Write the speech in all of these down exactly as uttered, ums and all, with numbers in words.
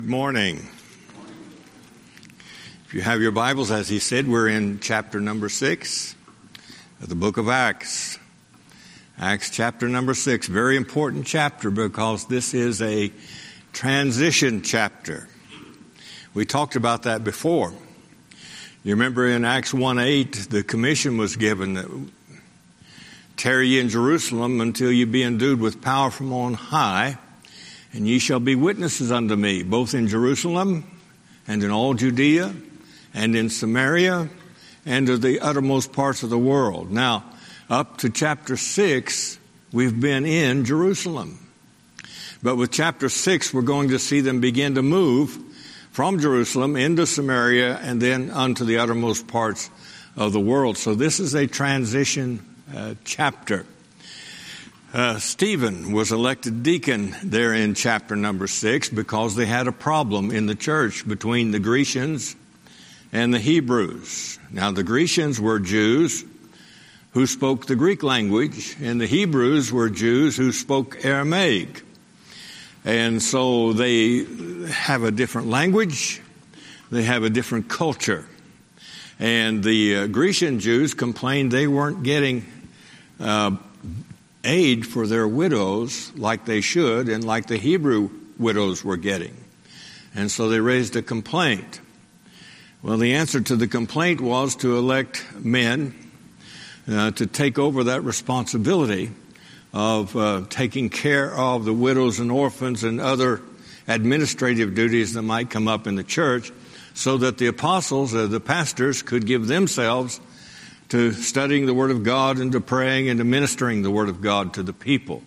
Good morning. If you have your Bibles, as he said, we're in chapter number six of the book of Acts. Acts chapter number six, very important chapter because this is a transition chapter. We talked about that before. You remember in Acts one eight, the commission was given that tarry ye in Jerusalem until you be endued with power from on high. And ye shall be witnesses unto me, both in Jerusalem and in all Judea and in Samaria and to the uttermost parts of the world. Now, up to chapter six, we've been in Jerusalem. But with chapter six, we're going to see them begin to move from Jerusalem into Samaria and then unto the uttermost parts of the world. So this is a transition uh, chapter. Uh, Stephen was elected deacon there in chapter number six because they had a problem in the church between the Grecians and the Hebrews. Now, the Grecians were Jews who spoke the Greek language, and the Hebrews were Jews who spoke Aramaic. And so they have a different language, they have a different culture. And the uh, Grecian Jews complained they weren't getting uh, aid for their widows like they should and like the Hebrew widows were getting. And so they raised a complaint. Well, the answer to the complaint was to elect men uh, to take over that responsibility of uh, taking care of the widows and orphans and other administrative duties that might come up in the church so that the apostles, uh, the pastors, could give themselves to studying the Word of God and to praying and to ministering the Word of God to the people.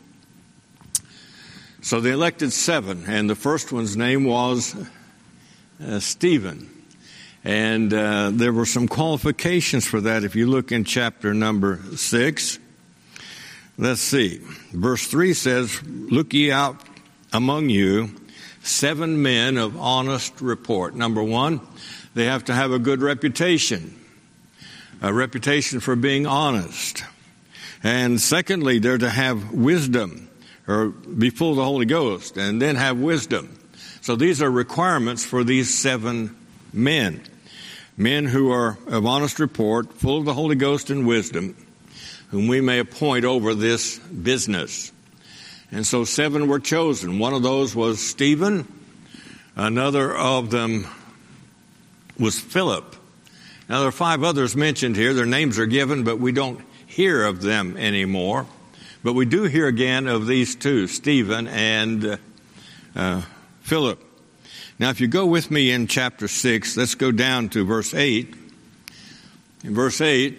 So they elected seven, and the first one's name was uh, Stephen. And uh, there were some qualifications for that if you look in chapter number six. Let's see. Verse three says, look ye out among you seven men of honest report. Number one, they have to have a good reputation. A reputation for being honest. And secondly, they're to have wisdom, or be full of the Holy Ghost, and then have wisdom. So these are requirements for these seven men. Men who are of honest report, full of the Holy Ghost and wisdom, whom we may appoint over this business. And so seven were chosen. One of those was Stephen. Another of them was Philip. Now, there are five others mentioned here. Their names are given, but we don't hear of them anymore. But we do hear again of these two, Stephen and uh, uh, Philip. Now, if you go with me in chapter six, let's go down to verse eight. In verse eight,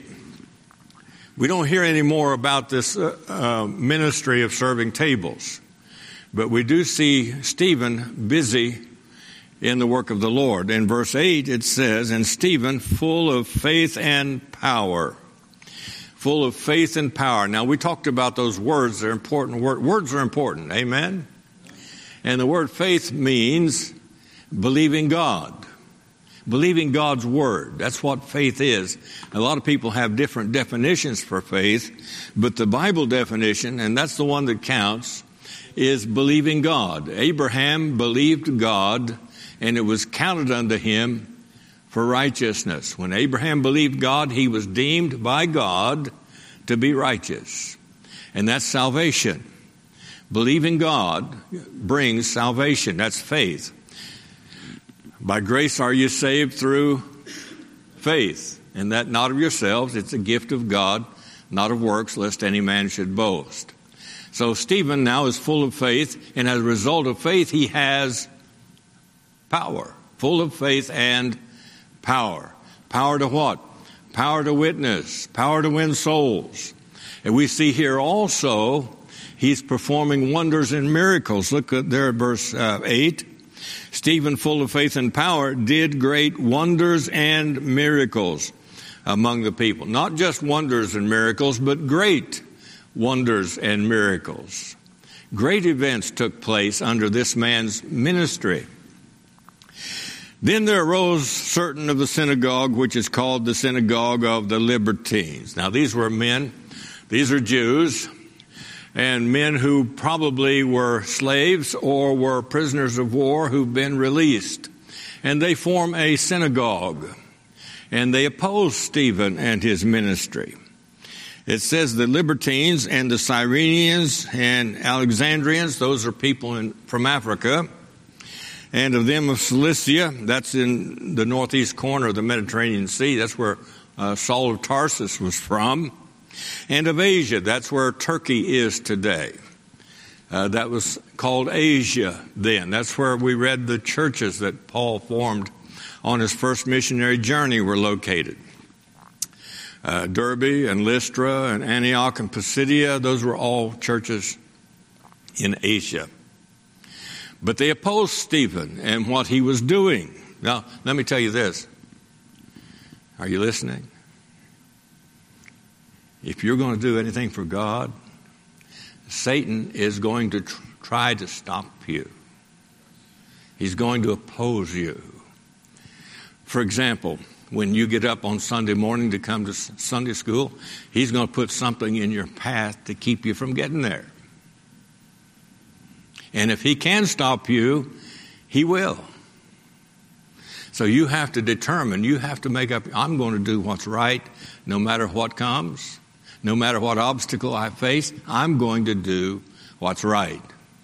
we don't hear any more about this uh, uh, ministry of serving tables. But we do see Stephen busy in the work of the Lord. In verse eight it says, and Stephen full of faith and power. Full of faith and power. Now we talked about those words. They're important. Words are important. Amen? And the word faith means believing God. Believing God's word. That's what faith is. A lot of people have different definitions for faith, but the Bible definition, and that's the one that counts, is believing God. Abraham believed God, and it was counted unto him for righteousness. When Abraham believed God, he was deemed by God to be righteous. And that's salvation. Believing God brings salvation. That's faith. By grace are you saved through faith. And that not of yourselves, it's a gift of God, not of works, lest any man should boast. So Stephen now is full of faith, and as a result of faith, he has power, full of faith and power. Power to what? Power to witness, power to win souls. And we see here also, he's performing wonders and miracles. Look at there at verse uh, eight. Stephen, full of faith and power, did great wonders and miracles among the people. Not just wonders and miracles, but great wonders and miracles. Great events took place under this man's ministry. Then there arose certain of the synagogue, which is called the synagogue of the Libertines. Now these were men, these are Jews, and men who probably were slaves or were prisoners of war who've been released. And they form a synagogue, and they oppose Stephen and his ministry. It says the Libertines and the Cyrenians and Alexandrians, those are people in, from Africa, and of them of Cilicia, that's in the northeast corner of the Mediterranean Sea, that's where uh, Saul of Tarsus was from, and of Asia, that's where Turkey is today. Uh, that was called Asia then. That's where we read the churches that Paul formed on his first missionary journey were located. Uh, Derbe and Lystra and Antioch and Pisidia, those were all churches in Asia. But they opposed Stephen and what he was doing. Now, let me tell you this. Are you listening? If you're going to do anything for God, Satan is going to tr- try to stop you. He's going to oppose you. For example, when you get up on Sunday morning to come to Sunday school, he's going to put something in your path to keep you from getting there. And if he can stop you, he will. So you have to determine, you have to make up, I'm going to do what's right no matter what comes, no matter what obstacle I face, I'm going to do what's right.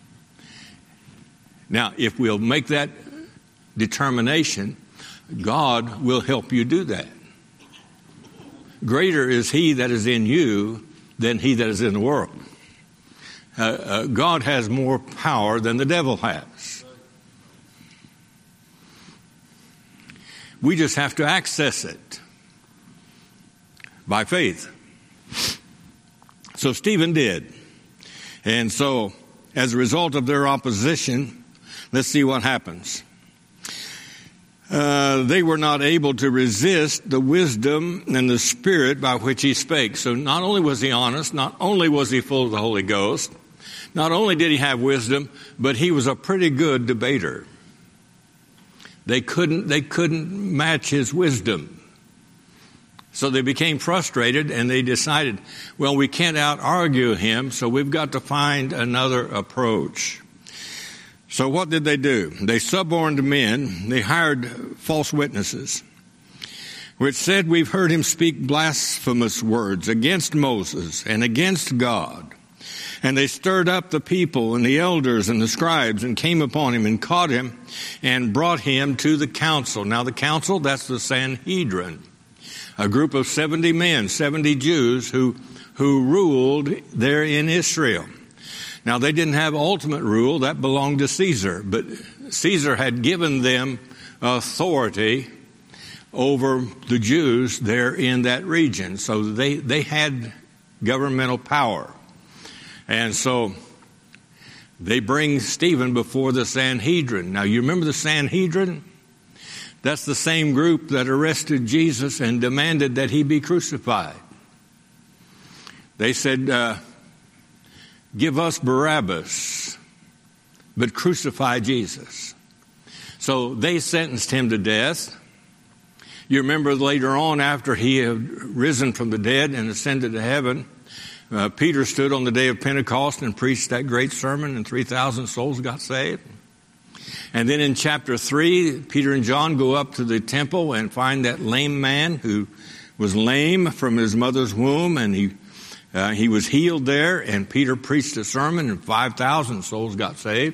Now, if we'll make that determination, God will help you do that. Greater is he that is in you than he that is in the world. Uh, uh, God has more power than the devil has. We just have to access it by faith. So Stephen did. And so, as a result of their opposition, let's see what happens. Uh, they were not able to resist the wisdom and the spirit by which he spake. So not only was he honest, not only was he full of the Holy Ghost, not only did he have wisdom, but he was a pretty good debater. They couldn't, they couldn't match his wisdom. So they became frustrated and they decided, well, we can't out-argue him, so we've got to find another approach. So what did they do? They suborned men. They hired false witnesses, which said, we've heard him speak blasphemous words against Moses and against God. And they stirred up the people and the elders and the scribes and came upon him and caught him and brought him to the council. Now the council, that's the Sanhedrin, a group of seventy men, seventy Jews who, who ruled there in Israel. Now, they didn't have ultimate rule. That belonged to Caesar. But Caesar had given them authority over the Jews there in that region. So they, they had governmental power. And so they bring Stephen before the Sanhedrin. Now, you remember the Sanhedrin? That's the same group that arrested Jesus and demanded that he be crucified. They said, uh, give us Barabbas, but crucify Jesus. So they sentenced him to death. You remember later on, after he had risen from the dead and ascended to heaven, uh, Peter stood on the day of Pentecost and preached that great sermon, and three thousand souls got saved. And then in chapter three, Peter and John go up to the temple and find that lame man who was lame from his mother's womb, and he Uh, he was healed there, and Peter preached a sermon, and five thousand souls got saved.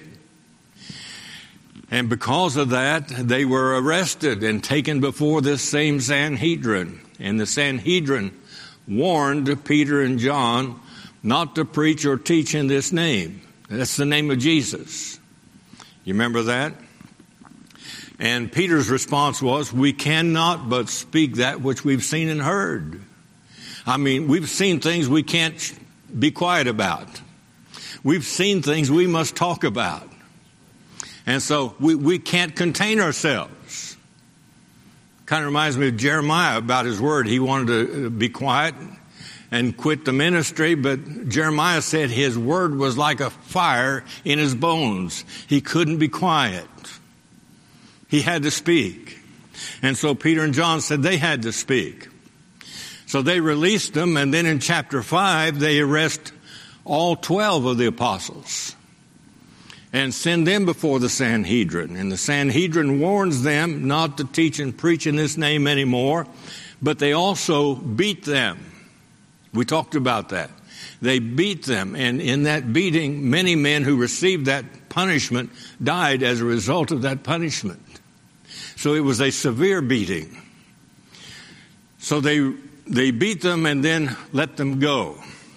And because of that, they were arrested and taken before this same Sanhedrin. And the Sanhedrin warned Peter and John not to preach or teach in this name. That's the name of Jesus. You remember that? And Peter's response was, we cannot but speak that which we've seen and heard. I mean, we've seen things we can't be quiet about. We've seen things we must talk about. And so we, we can't contain ourselves. Kind of reminds me of Jeremiah about his word. He wanted to be quiet and quit the ministry, but Jeremiah said his word was like a fire in his bones. He couldn't be quiet. He had to speak. And so Peter and John said they had to speak. So they released them, and then in chapter five, they arrest all twelve of the apostles and send them before the Sanhedrin. And the Sanhedrin warns them not to teach and preach in this name anymore, but they also beat them. We talked about that. They beat them, and in that beating, many men who received that punishment died as a result of that punishment. So it was a severe beating. So they they beat them and then let them go.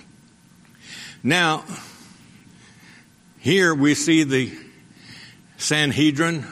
Now, here we see the Sanhedrin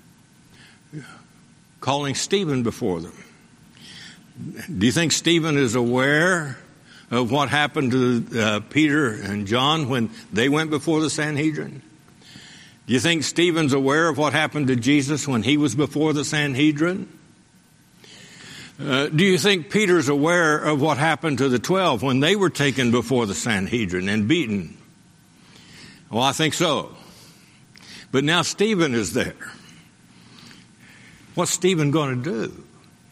calling Stephen before them. Do you think Stephen is aware of what happened to uh, Peter and John when they went before the Sanhedrin? Do you think Stephen's aware of what happened to Jesus when he was before the Sanhedrin? Uh, do you think Peter's aware of what happened to the twelve when they were taken before the Sanhedrin and beaten? Well, I think so. But now Stephen is there. What's Stephen going to do?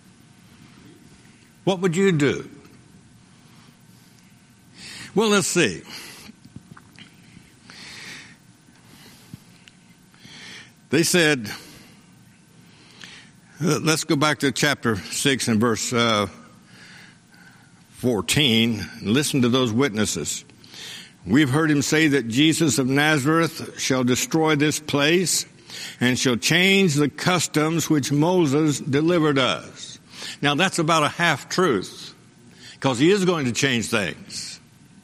What would you do? Well, let's see. They said, uh, let's go back to chapter six and verse uh, fourteen. And listen to those witnesses. We've heard him say that Jesus of Nazareth shall destroy this place and shall change the customs which Moses delivered us. Now that's about a half truth, because he is going to change things.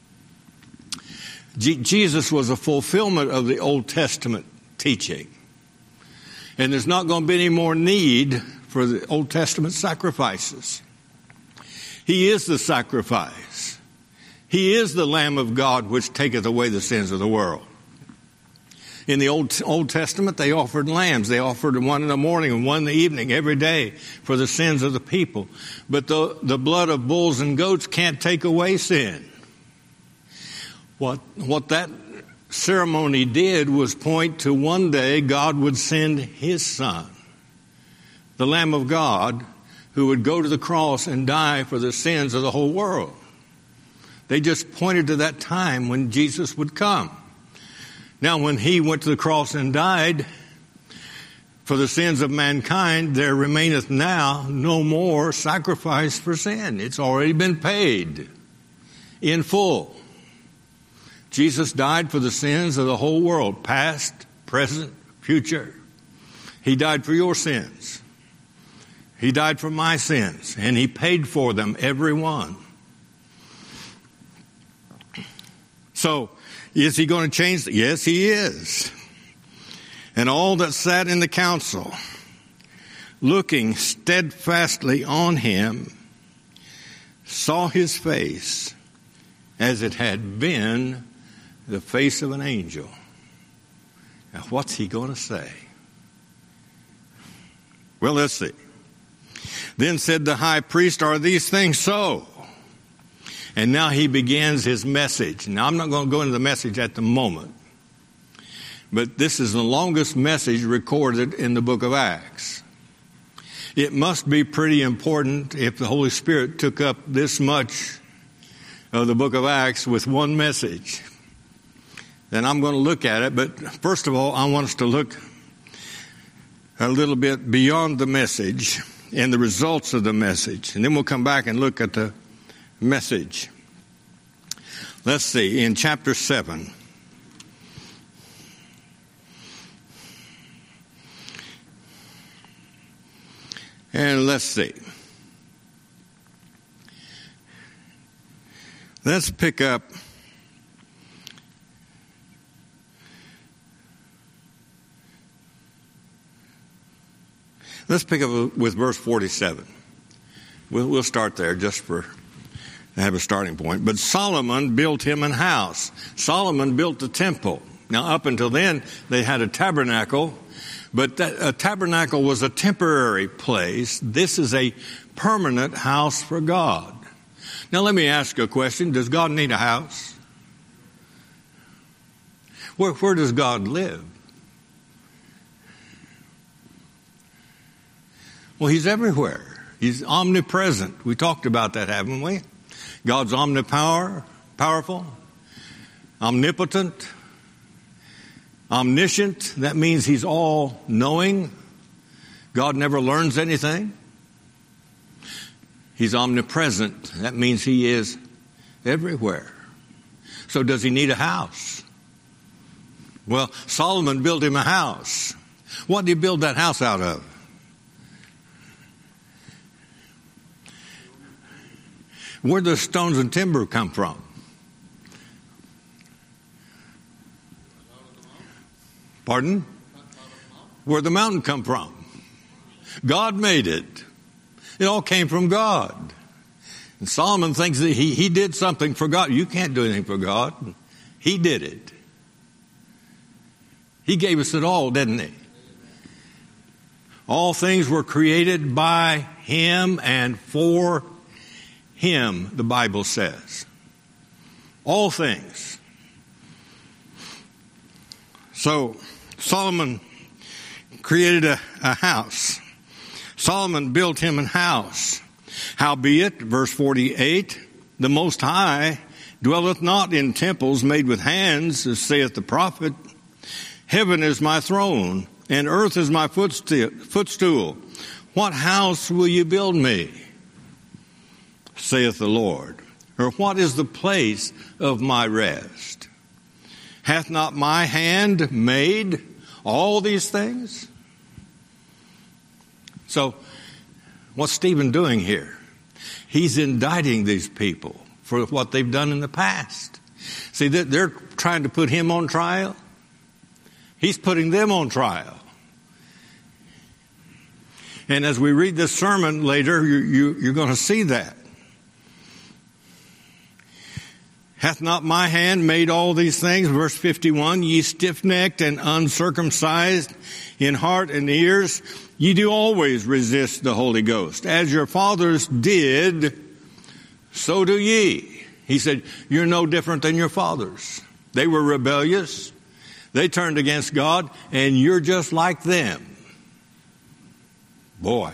G- Jesus was a fulfillment of the Old Testament teaching. And there's not going to be any more need for the Old Testament sacrifices. He is the sacrifice. He is the Lamb of God which taketh away the sins of the world. In the Old, Old Testament, they offered lambs. They offered one in the morning and one in the evening every day for the sins of the people. But the, the blood of bulls and goats can't take away sin. What, what that ceremony did was point to one day God would send his Son, the Lamb of God, who would go to the cross and die for the sins of the whole world. They just pointed to that time when Jesus would come. Now, when he went to the cross and died for the sins of mankind, there remaineth now no more sacrifice for sin. It's already been paid in full. Jesus died for the sins of the whole world, past, present, future. He died for your sins. He died for my sins, and he paid for them, every one. So, is he going to change? Yes, he is. And all that sat in the council, looking steadfastly on him, saw his face as it had been the face of an angel. Now, what's he going to say? Well, let's see. Then said the high priest, are these things so? And now he begins his message. Now, I'm not going to go into the message at the moment, but this is the longest message recorded in the book of Acts. It must be pretty important if the Holy Spirit took up this much of the book of Acts with one message. Then I'm going to look at it, but first of all, I want us to look a little bit beyond the message and the results of the message. And then we'll come back and look at the message. Let's see, in chapter seven. And let's see. Let's pick up Let's pick up with verse forty-seven. We'll, we'll start there just for to have a starting point. But Solomon built him an house. Solomon built the temple. Now, up until then, they had a tabernacle, but that, a tabernacle was a temporary place. This is a permanent house for God. Now, let me ask you a question. Does God need a house? Where, where does God live? Well, he's everywhere. He's omnipresent. We talked about that, haven't we? God's omnipower, powerful. omnipotent, omniscient. That means he's all knowing. God never learns anything. He's omnipresent. That means he is everywhere. So does he need a house? Well, Solomon built him a house. What did he build that house out of? Where do the stones and timber come from? Pardon? Where'd the mountain come from? God made it. It all came from God. And Solomon thinks that he, he did something for God. You can't do anything for God. He did it. He gave us it all, didn't he? All things were created by him and for him, the Bible says. All things. So Solomon created a, a house. Solomon built him a house. Howbeit, verse forty-eight, the Most High dwelleth not in temples made with hands, as saith the prophet. Heaven is my throne, and earth is my footstool. What house will you build me? Saith the Lord. Or what is the place of my rest? Hath not my hand made all these things? So, what's Stephen doing here? He's indicting these people for what they've done in the past. See, they're trying to put him on trial. He's putting them on trial. And as we read this sermon later, you, you, you're going to see that. Hath not my hand made all these things? Verse fifty-one, ye stiff-necked and uncircumcised in heart and ears, ye do always resist the Holy Ghost. As your fathers did, so do ye. He said, you're no different than your fathers. They were rebellious. They turned against God, and you're just like them. Boy,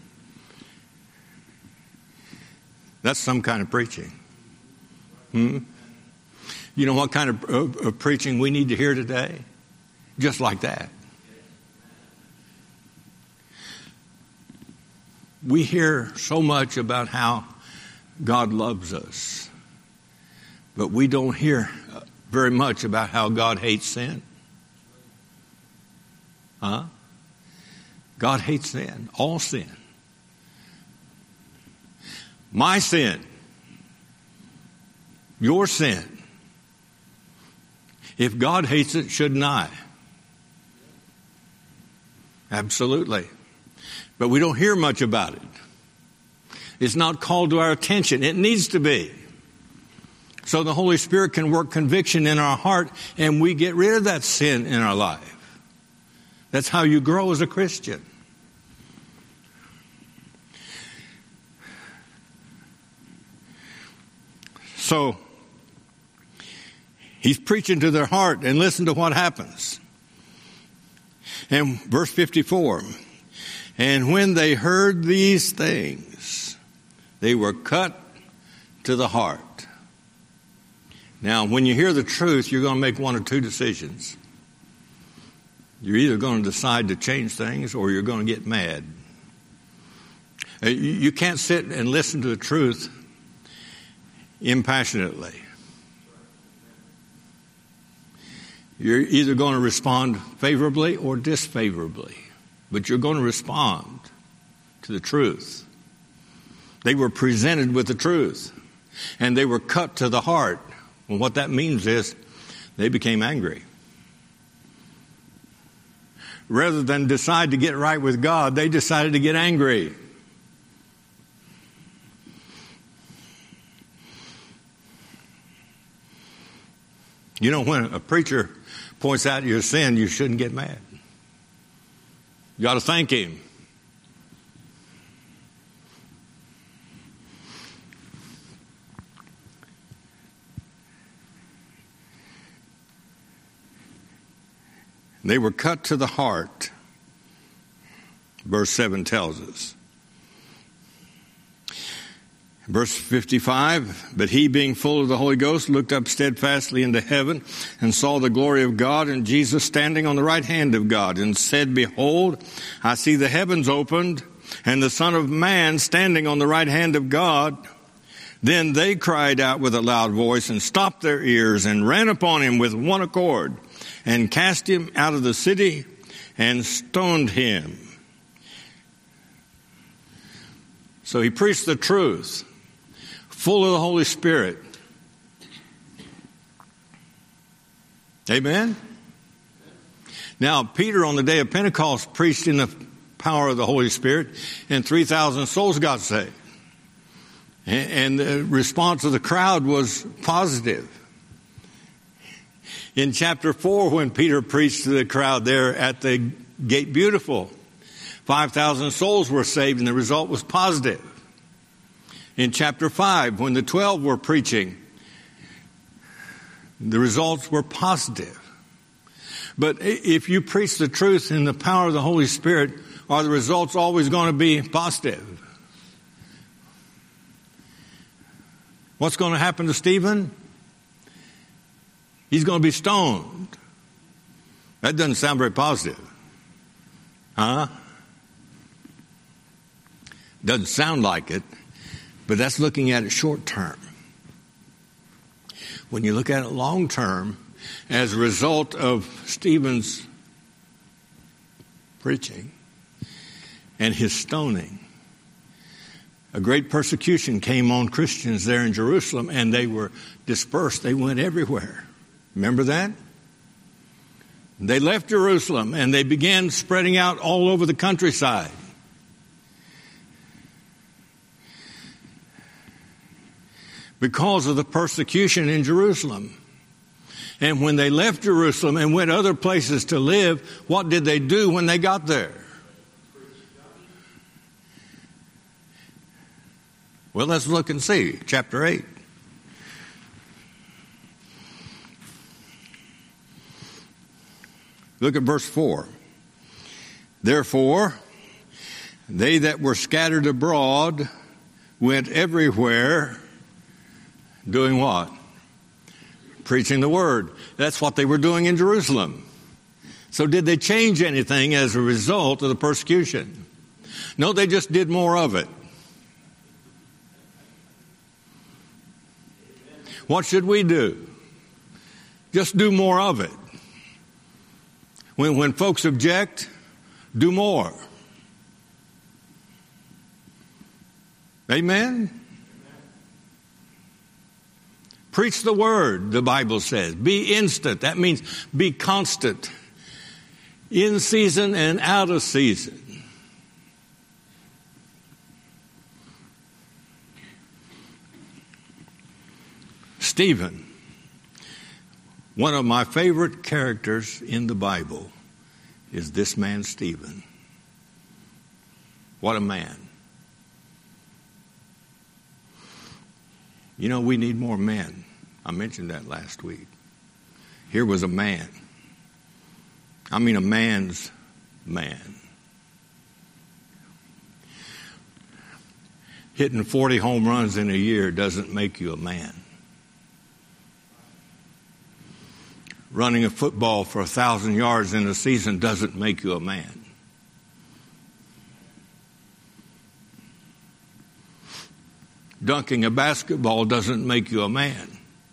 that's some kind of preaching. Hmm? You know what kind of, of, of preaching we need to hear today? Just like that. We hear so much about how God loves us, but we don't hear very much about how God hates sin. Huh? God hates sin, all sin. My sin, your sin. If God hates it, shouldn't I? Absolutely. But we don't hear much about it. It's not called to our attention. It needs to be. So the Holy Spirit can work conviction in our heart and we get rid of that sin in our life. That's how you grow as a Christian. So, he's preaching to their heart, and listen to what happens. And verse fifty-four, and when they heard these things, they were cut to the heart. Now, when you hear the truth, you're going to make one or two decisions. You're either going to decide to change things or you're going to get mad. You can't sit and listen to the truth impassionately. You're either going to respond favorably or disfavorably, but you're going to respond to the truth. They were presented with the truth, and they were cut to the heart. Well, what that means is they became angry. Rather than decide to get right with God, they decided to get angry. You know, when a preacher points out your sin, you shouldn't get mad. You ought to thank him. They were cut to the heart, verse seven tells us. Verse fifty-five, but he, being full of the Holy Ghost, looked up steadfastly into heaven and saw the glory of God and Jesus standing on the right hand of God, and said, Behold, I see the heavens opened and the Son of Man standing on the right hand of God. Then they cried out with a loud voice and stopped their ears and ran upon him with one accord and cast him out of the city and stoned him. So he preached the truth, full of the Holy Spirit. Amen? Now, Peter on the day of Pentecost preached in the power of the Holy Spirit, and three thousand souls got saved. And the response of the crowd was positive. In chapter four, when Peter preached to the crowd there at the Gate Beautiful, five thousand souls were saved, and the result was positive. In chapter five, when the twelve were preaching, the results were positive. But if you preach the truth in the power of the Holy Spirit, are the results always going to be positive? What's going to happen to Stephen? He's going to be stoned. That doesn't sound very positive. Huh? Doesn't sound like it, but that's looking at it short term. When you look at it long term, as a result of Stephen's preaching and his stoning, a great persecution came on Christians there in Jerusalem, and they were dispersed. They went everywhere. Remember that? They left Jerusalem, and they began spreading out all over the countryside. Because of the persecution in Jerusalem. And when they left Jerusalem and went other places to live, what did they do when they got there? Well, let's look and see. Chapter eight. Look at verse four. Therefore, they that were scattered abroad went everywhere doing what? Preaching the word. That's what they were doing in Jerusalem. So did they change anything as a result of the persecution? No, they just did more of it. What should we do? Just do more of it. When, when folks object, do more. Amen? Preach the word, the Bible says. Be instant. That means be constant. In season and out of season. Stephen, one of my favorite characters in the Bible is this man Stephen. What a man. You know, we need more men. I mentioned that last week. Here was a man. I mean a man's man. Hitting forty home runs in a year doesn't make you a man. Running a football for a thousand yards in a season doesn't make you a man. Dunking a basketball doesn't make you a man.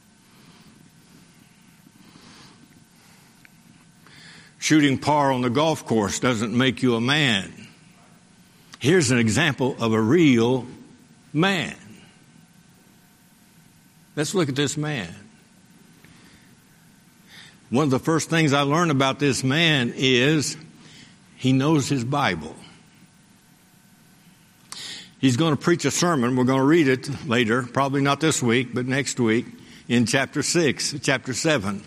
Shooting par on the golf course doesn't make you a man. Here's an example of a real man. Let's look at this man. One of the first things I learned about this man is he knows his Bible. He's going to preach a sermon. We're going to read it later, probably not this week, but next week, in chapter six, chapter seven.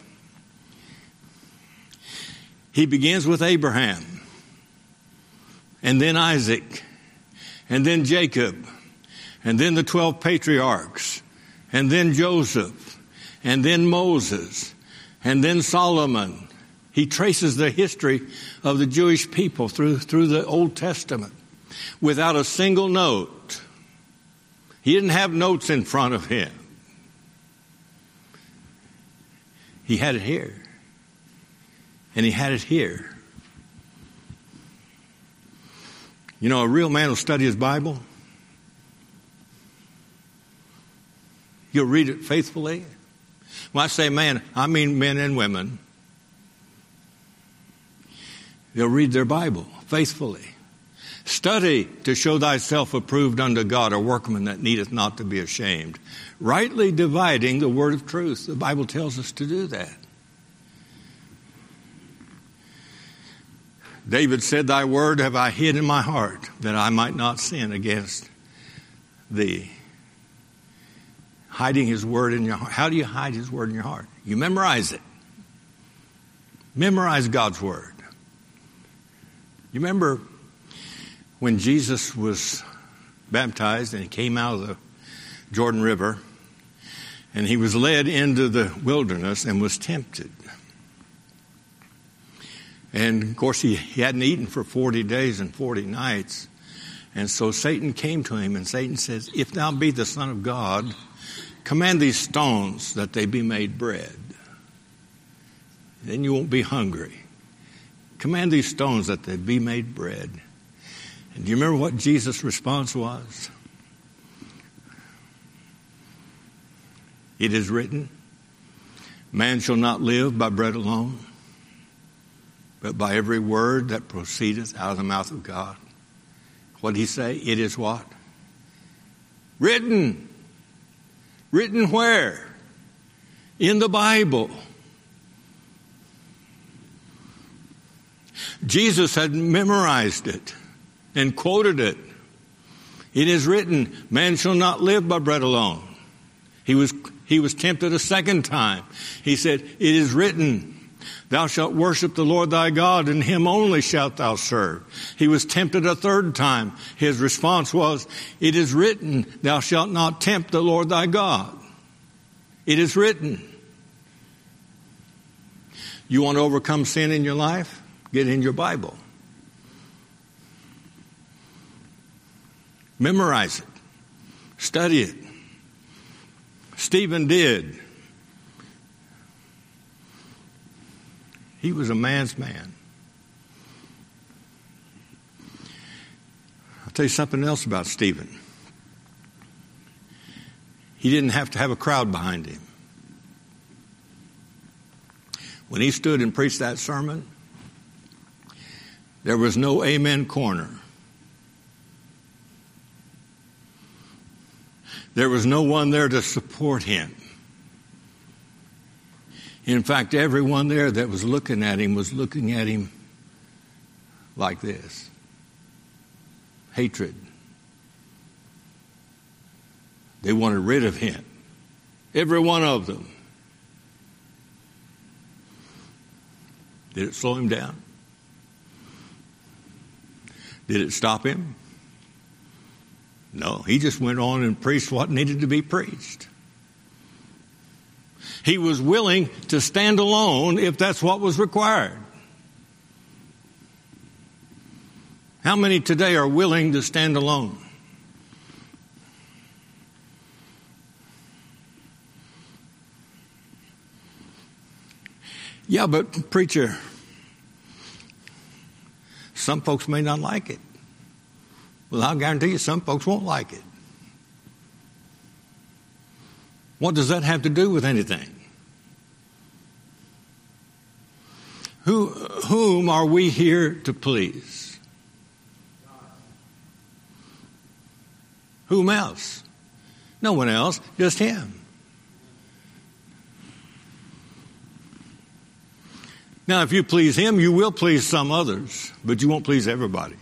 He begins with Abraham, and then Isaac, and then Jacob, and then the twelve patriarchs, and then Joseph, and then Moses, and then Solomon. He traces the history of the Jewish people through, through the Old Testament without a single note. He didn't have notes in front of him. He had it here. And he had it here. You know, a real man will study his Bible. He'll read it faithfully. When I say man, I mean men and women. They'll read their Bible faithfully. Study to show thyself approved unto God, a workman that needeth not to be ashamed. Rightly dividing the word of truth. The Bible tells us to do that. David said, thy word have I hid in my heart, that I might not sin against thee. Hiding his word in your heart. How do you hide his word in your heart? You memorize it. Memorize God's word. You remember when Jesus was baptized and he came out of the Jordan River and he was led into the wilderness and was tempted. And of course he, he hadn't eaten for forty days and forty nights. And so Satan came to him and Satan says, if thou be the Son of God, command these stones that they be made bread. Then you won't be hungry. Command these stones that they be made bread. And do you remember what Jesus' response was? It is written, man shall not live by bread alone, but by every word that proceedeth out of the mouth of God. What did he say? It is what? Written. Written where? In the Bible. Jesus had memorized it and quoted it. It is written, man shall not live by bread alone. He was, he was tempted a second time. He said, it is written, thou shalt worship the Lord thy God, and him only shalt thou serve. He was tempted a third time. His response was, it is written, thou shalt not tempt the Lord thy God. It is written. You want to overcome sin in your life? Get in your Bible. Memorize it. Study it. Stephen did. He was a man's man. I'll tell you something else about Stephen. He didn't have to have a crowd behind him. When he stood and preached that sermon, there was no amen corner. There was no one there to support him. In fact, everyone there that was looking at him was looking at him like this. Hatred. They wanted rid of him. Every one of them. Did it slow him down? Did it stop him? No, he just went on and preached what needed to be preached. He was willing to stand alone if that's what was required. How many today are willing to stand alone? Yeah, but preacher, some folks may not like it. Well, I'll guarantee you some folks won't like it. What does that have to do with anything? Who, whom are we here to please? Whom else? No one else, just him. Now, if you please him, you will please some others, but you won't please everybody.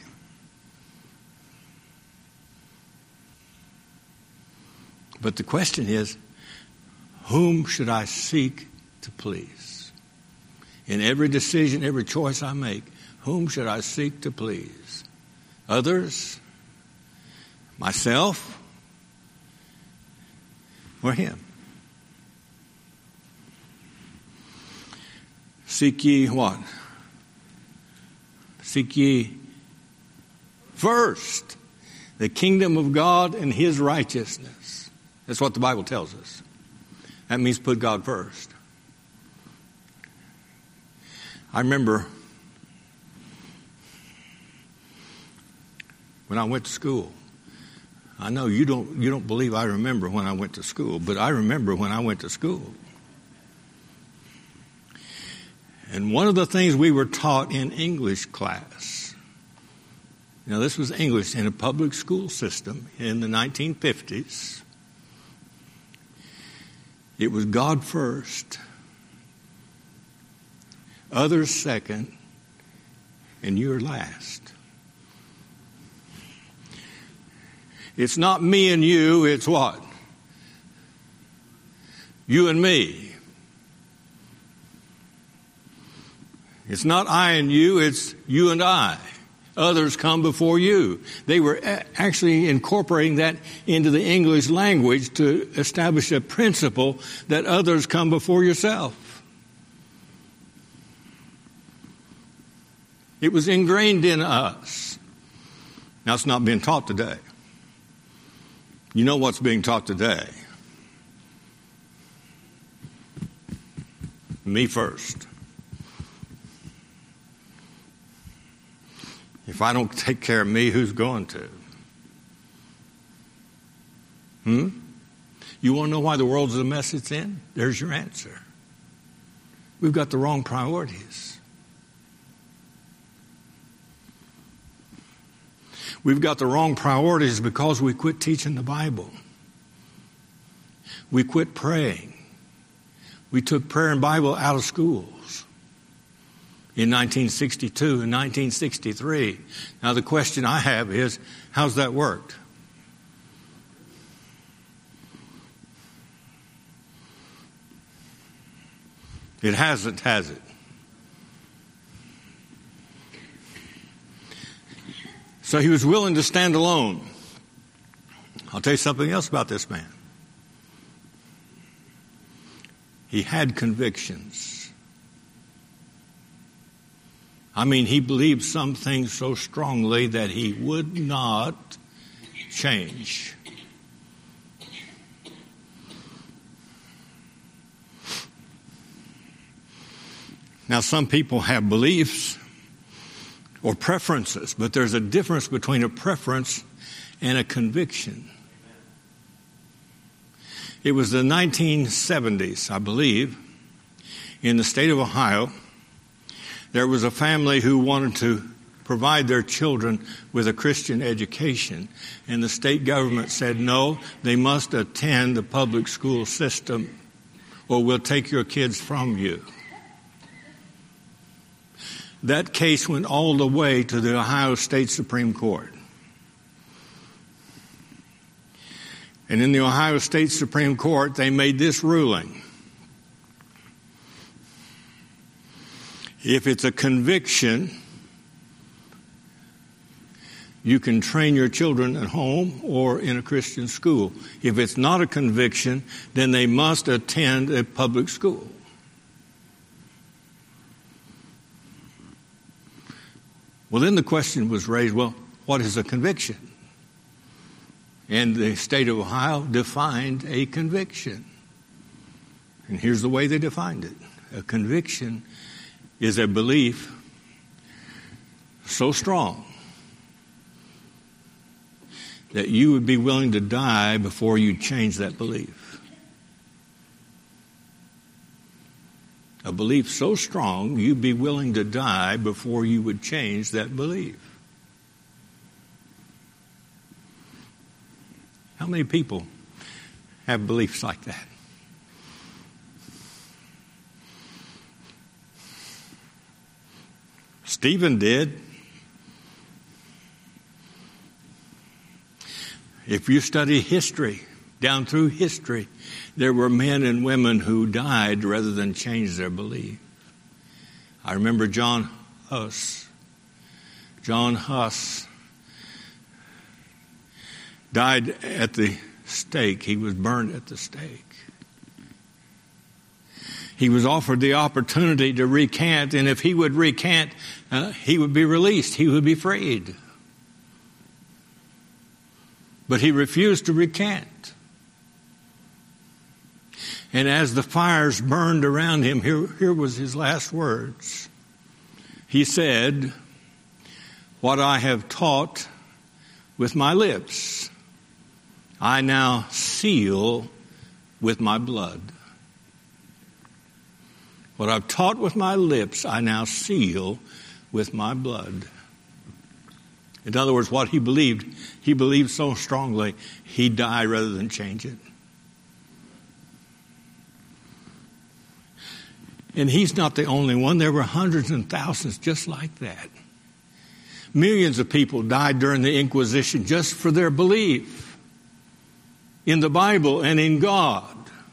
But the question is, whom should I seek to please? In every decision, every choice I make, whom should I seek to please? Others? Myself? Or him? Seek ye what? Seek ye first. The kingdom of God and his righteousness. That's what the Bible tells us. That means put God first. I remember when I went to school. I know you don't you don't believe I remember when I went to school, but I remember when I went to school. And one of the things we were taught in English class, now this was English in a public school system in the nineteen fifties. It was God first, others second, and you're last. It's not me and you, it's what? You and me. It's not I and you, it's you and I. Others come before you. They were actually incorporating that into the English language to establish a principle that others come before yourself. It was ingrained in us. Now, it's not being taught today. You know what's being taught today? Me first. If I don't take care of me, who's going to? Hmm? You want to know why the world's the mess it's in? There's your answer. We've got the wrong priorities. We've got the wrong priorities because we quit teaching the Bible. We quit praying. We took prayer and Bible out of schools in nineteen sixty-two and nineteen sixty-three. Now the question I have is, how's that worked? It hasn't, has it? So he was willing to stand alone. I'll tell you something else about this man. He had convictions. I mean, he believed some things so strongly that he would not change. Now, some people have beliefs or preferences, but there's a difference between a preference and a conviction. It was the nineteen seventies, I believe, in the state of Ohio. There was a family who wanted to provide their children with a Christian education, and the state government said, no, they must attend the public school system or we'll take your kids from you. That case went all the way to the Ohio State Supreme Court. And in the Ohio State Supreme Court, they made this ruling. If it's a conviction, you can train your children at home or in a Christian school. If it's not a conviction, then they must attend a public school. Well, then the question was raised, well, what is a conviction? And the state of Ohio defined a conviction. And here's the way they defined it. A conviction is a belief so strong that you would be willing to die before you change that belief. A belief so strong, you'd be willing to die before you would change that belief. How many people have beliefs like that? Stephen did. If you study history, down through history, there were men and women who died rather than change their belief. I remember John Huss. John Huss died at the stake. He was burned at the stake. He was offered the opportunity to recant, and if he would recant, uh, he would be released. He would be freed. But he refused to recant. And as the fires burned around him, here, here was his last words. He said, "What I have taught with my lips, I now seal with my blood." What I've taught with my lips, I now seal with my blood. In other words, what he believed, he believed so strongly, he'd die rather than change it. And he's not the only one. There were hundreds and thousands just like that. Millions of people died during the Inquisition just for their belief in the Bible and in God.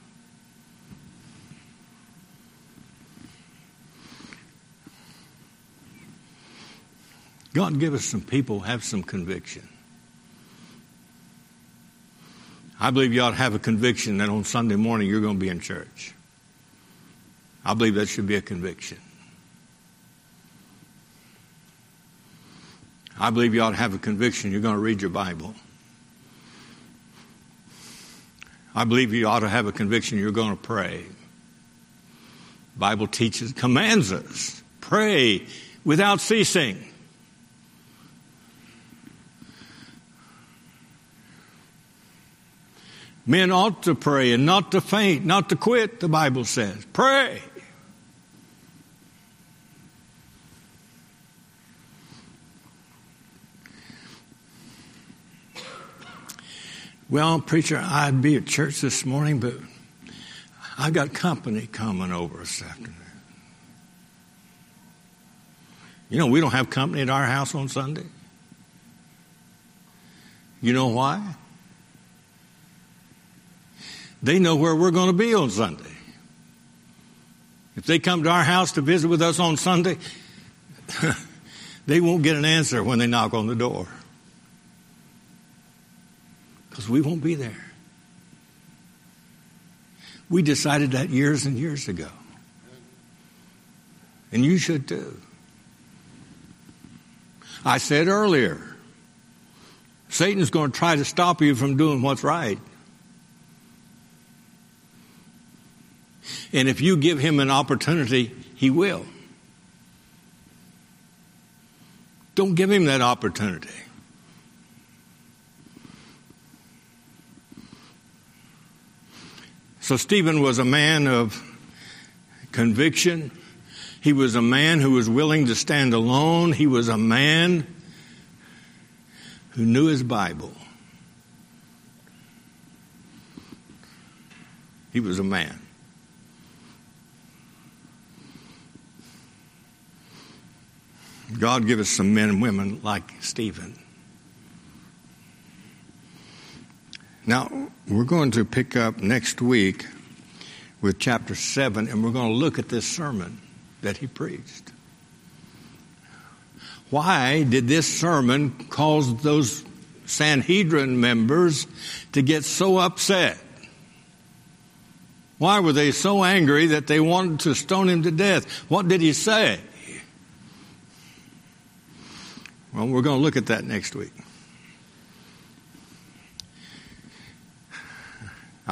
God give us some people who have some conviction. I believe you ought to have a conviction that on Sunday morning you're going to be in church. I believe that should be a conviction. I believe you ought to have a conviction you're going to read your Bible. I believe you ought to have a conviction you're going to pray. The Bible teaches, commands us, pray without ceasing. Men ought to pray and not to faint, not to quit, the Bible says. Pray. Well, preacher, I'd be at church this morning, but I got company coming over this afternoon. You know, we don't have company at our house on Sunday. You know why? They know where we're going to be on Sunday. If they come to our house to visit with us on Sunday, they won't get an answer when they knock on the door. Because we won't be there. We decided that years and years ago. And you should too. I said earlier, Satan's going to try to stop you from doing what's right. And if you give him an opportunity, he will. Don't give him that opportunity. So Stephen was a man of conviction. He was a man who was willing to stand alone. He was a man who knew his Bible. He was a man. God give us some men and women like Stephen. Now, we're going to pick up next week with chapter seven, and we're going to look at this sermon that he preached. Why did this sermon cause those Sanhedrin members to get so upset? Why were they so angry that they wanted to stone him to death? What did he say? Well, we're going to look at that next week.